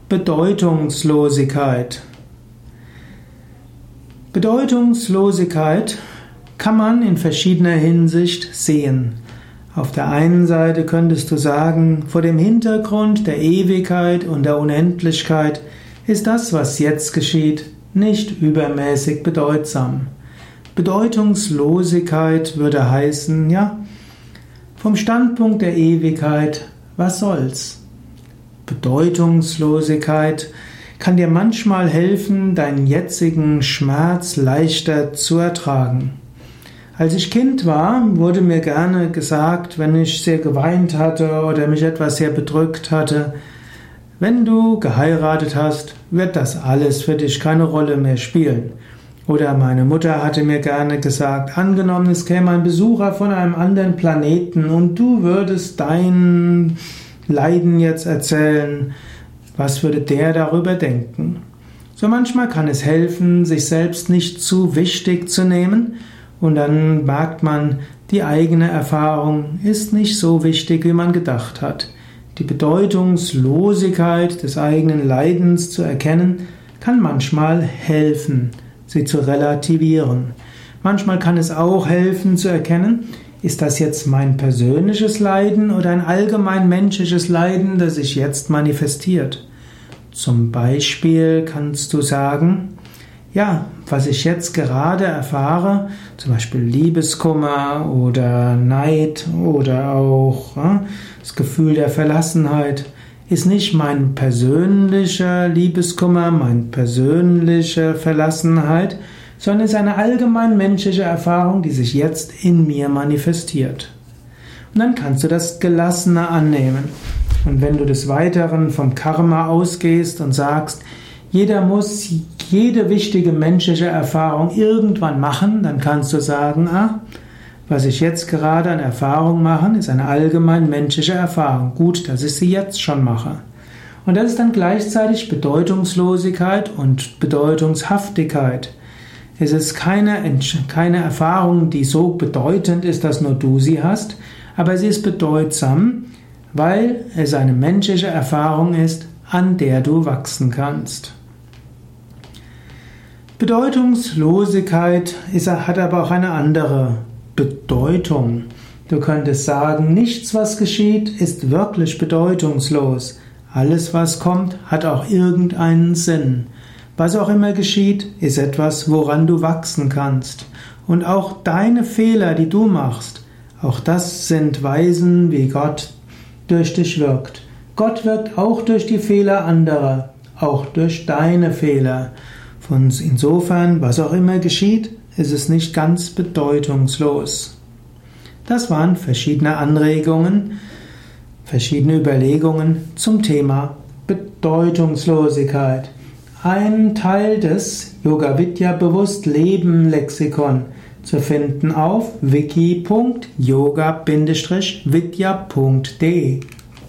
Bedeutungslosigkeit. Bedeutungslosigkeit kann man in verschiedener Hinsicht sehen. Auf der einen Seite könntest du sagen, vor dem Hintergrund der Ewigkeit und der Unendlichkeit ist das, was jetzt geschieht, nicht übermäßig bedeutsam. Bedeutungslosigkeit würde heißen, ja, vom Standpunkt der Ewigkeit, was soll's? Bedeutungslosigkeit kann dir manchmal helfen, deinen jetzigen Schmerz leichter zu ertragen. Als ich Kind war, wurde mir gerne gesagt, wenn ich sehr geweint hatte oder mich etwas sehr bedrückt hatte, wenn du geheiratet hast, wird das alles für dich keine Rolle mehr spielen. Oder meine Mutter hatte mir gerne gesagt, angenommen, es käme ein Besucher von einem anderen Planeten und du würdest dein Leiden jetzt erzählen, was würde der darüber denken? So manchmal kann es helfen, sich selbst nicht zu wichtig zu nehmen und dann merkt man, die eigene Erfahrung ist nicht so wichtig, wie man gedacht hat. Die Bedeutungslosigkeit des eigenen Leidens zu erkennen, kann manchmal helfen, sie zu relativieren. Manchmal kann es auch helfen zu erkennen, ist das jetzt mein persönliches Leiden oder ein allgemein menschliches Leiden, das sich jetzt manifestiert? Zum Beispiel kannst du sagen, ja, was ich jetzt gerade erfahre, zum Beispiel Liebeskummer oder Neid oder auch das Gefühl der Verlassenheit, ist nicht mein persönlicher Liebeskummer, meine persönliche Verlassenheit, sondern ist eine allgemein menschliche Erfahrung, die sich jetzt in mir manifestiert. Und dann kannst du das gelassener annehmen. Und wenn du des Weiteren vom Karma ausgehst und sagst, jeder muss jede wichtige menschliche Erfahrung irgendwann machen, dann kannst du sagen, was ich jetzt gerade an Erfahrung mache, ist eine allgemein menschliche Erfahrung. Gut, dass ich sie jetzt schon mache. Und das ist dann gleichzeitig Bedeutungslosigkeit und Bedeutungshaftigkeit. Es ist keine Erfahrung, die so bedeutend ist, dass nur du sie hast, aber sie ist bedeutsam, weil es eine menschliche Erfahrung ist, an der du wachsen kannst. Bedeutungslosigkeit hat aber auch eine andere Bedeutung. Du könntest sagen, nichts, was geschieht, ist wirklich bedeutungslos. Alles, was kommt, hat auch irgendeinen Sinn. Was auch immer geschieht, ist etwas, woran du wachsen kannst. Und auch deine Fehler, die du machst, auch das sind Weisen, wie Gott durch dich wirkt. Gott wirkt auch durch die Fehler anderer, auch durch deine Fehler. Insofern, was auch immer geschieht, ist es nicht ganz bedeutungslos. Das waren verschiedene Anregungen, verschiedene Überlegungen zum Thema Bedeutungslosigkeit. Ein Teil des Yoga Vidya Bewusst Leben Lexikon zu finden auf wiki.yoga-vidya.de